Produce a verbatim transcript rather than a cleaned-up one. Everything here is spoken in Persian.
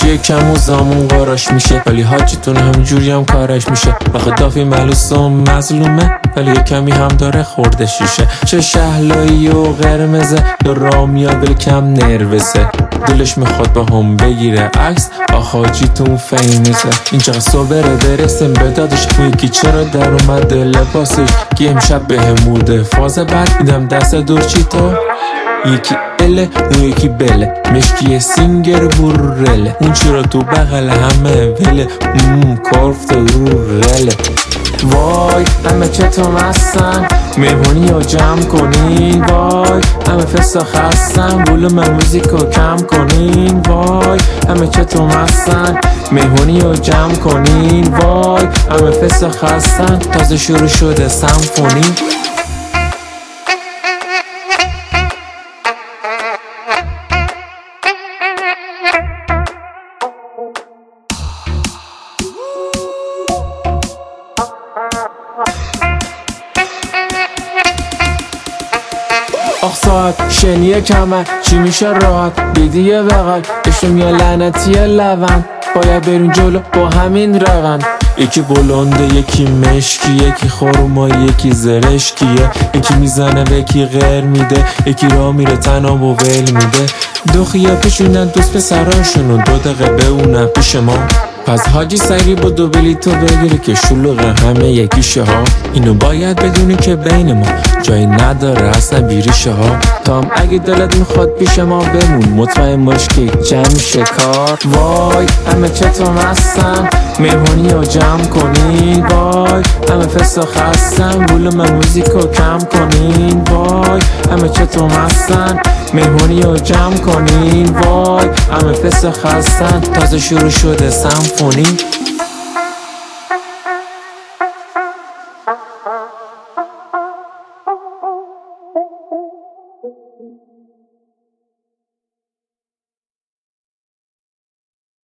یکی کم و زامون قاراش میشه، ولی حاجیتون همجوری هم کارش میشه. آخه دافی ملوس و مظلومه، ولی یه کمی هم داره خورده شیشه. چه شهلایی و قرمزه، یا را میاد ولی کم نروسه. دلش میخواد با هم بگیره عکس، آخ حاجیتون فیمسه. این چقدر صبره برسیم به دادش، اون یکی چرا در اومده لباسش. که امشب به همورده فاز بعد میدم دست دورچی تو. یکی اله اون یکی بله، مشکی سینگر بورله. اون چرا تو بغل همه وله، مم کارفت رو رله. وای همه چطور مستن، مهمونی رو جمع کنین. وای همه فستا خستن، بولوم موزیک رو کم کنین. وای همه چطور مستن، مهمونی رو جمع کنین. وای همه فستا خستن، تازه شروع شده سمفونی. آخ ساعت شنیه کمه، چی میشه راحت بیدیه بغل. اشتم یا لعنتی لون، باید بریم جلو با همین روند. یکی بلنده یکی مشکی، یکی خورما یکی زرشکیه. یکی میزنه و یکی غیر میده، یکی را میره تناب و ول میده. دو خیه پیشونن دوست پسراشونو، دو دقیقه بهونن پیش ما. پس حاجی سری با دو بلیتو بگیری که شلوغه همه یکیشه ها. اینو باید بدونی که بین ما جایی نداره اصلا بیریشه ها. تا هم اگه دلت میخواد پیش ما بمون، مطمئن باش که جمع میشه کار. وای همه چطور مستن، مهمونی رو جمع کنین. وای همه فستا خستن، بولوم موزیک رو کم کنین. وای همه چطور مستن، مهمونی رو جمع کنین. وای همه فستا خستن، تازه شروع شده سمفونی.